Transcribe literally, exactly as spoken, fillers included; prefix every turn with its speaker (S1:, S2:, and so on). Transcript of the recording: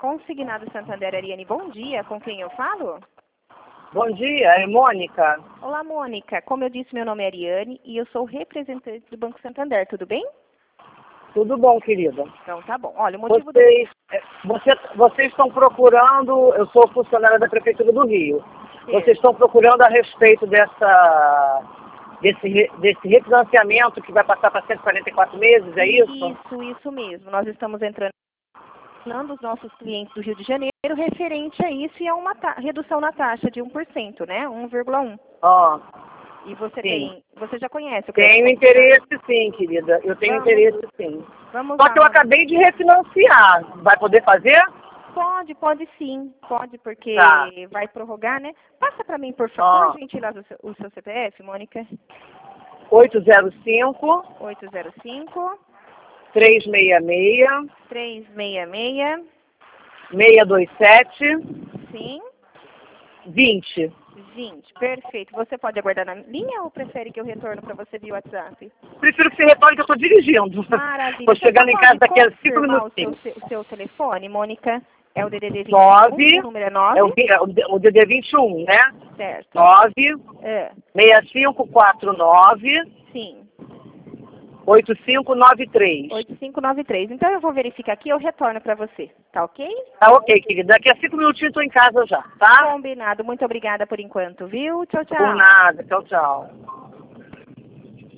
S1: Consignado Santander, Ariane, bom dia. Com quem eu falo?
S2: Bom dia, é Mônica.
S1: Olá, Mônica. Como eu disse, meu nome é Ariane e eu sou representante do Banco Santander, tudo bem?
S2: Tudo bom, querida?
S1: Então tá bom. Olha, o motivo
S2: Vocês, do... você, vocês estão procurando, eu sou funcionária da Prefeitura do Rio.
S1: Sim.
S2: Vocês estão procurando a respeito dessa, desse, desse refinanciamento que vai passar para cento e quarenta e quatro meses, é isso?
S1: Isso, isso mesmo. Nós estamos entrando os nossos clientes do Rio de Janeiro referente a isso e a uma redução na taxa de um por cento, né? um vírgula um.
S2: Ó.
S1: E você
S2: Sim.
S1: tem, você já conhece o
S2: Tenho interesse sim, querida. Eu tenho
S1: Vamos.
S2: interesse sim.
S1: Vamos
S2: Só
S1: lá,
S2: que eu
S1: Mônica.
S2: acabei de refinanciar. Vai poder fazer?
S1: Pode, pode sim. Pode, porque
S2: Tá.
S1: vai prorrogar, né? Passa para mim, por favor,
S2: Ó.
S1: gente, lá o seu, o seu C P F, Mônica.
S2: oito zero cinco,
S1: oito zero cinco,
S2: três seis seis,
S1: três seis seis,
S2: seis dois sete,
S1: sim,
S2: vinte.
S1: vinte. Perfeito. Você pode aguardar na linha ou prefere que eu retorno para você via WhatsApp?
S2: Prefiro que você retorne que eu estou dirigindo.
S1: Maravilha.
S2: Estou chegando em casa daqui a cinco
S1: confirmar o seu,
S2: minutinhos.
S1: o seu telefone, Mônica? É o D D D vinte e um,
S2: nove,
S1: o número é nove?
S2: é o, é o o D D vinte e um, né?
S1: Certo.
S2: nove,
S1: É,
S2: seis cinco quatro nove,
S1: sim.
S2: oito cinco nove três.
S1: oito cinco nove três. Então eu vou verificar aqui e eu retorno para você. Tá ok?
S2: Tá ok, querida. Daqui a cinco minutinhos estou em casa já, tá?
S1: Combinado. Muito obrigada por enquanto, viu? Tchau, tchau.
S2: Por nada. Tchau, tchau.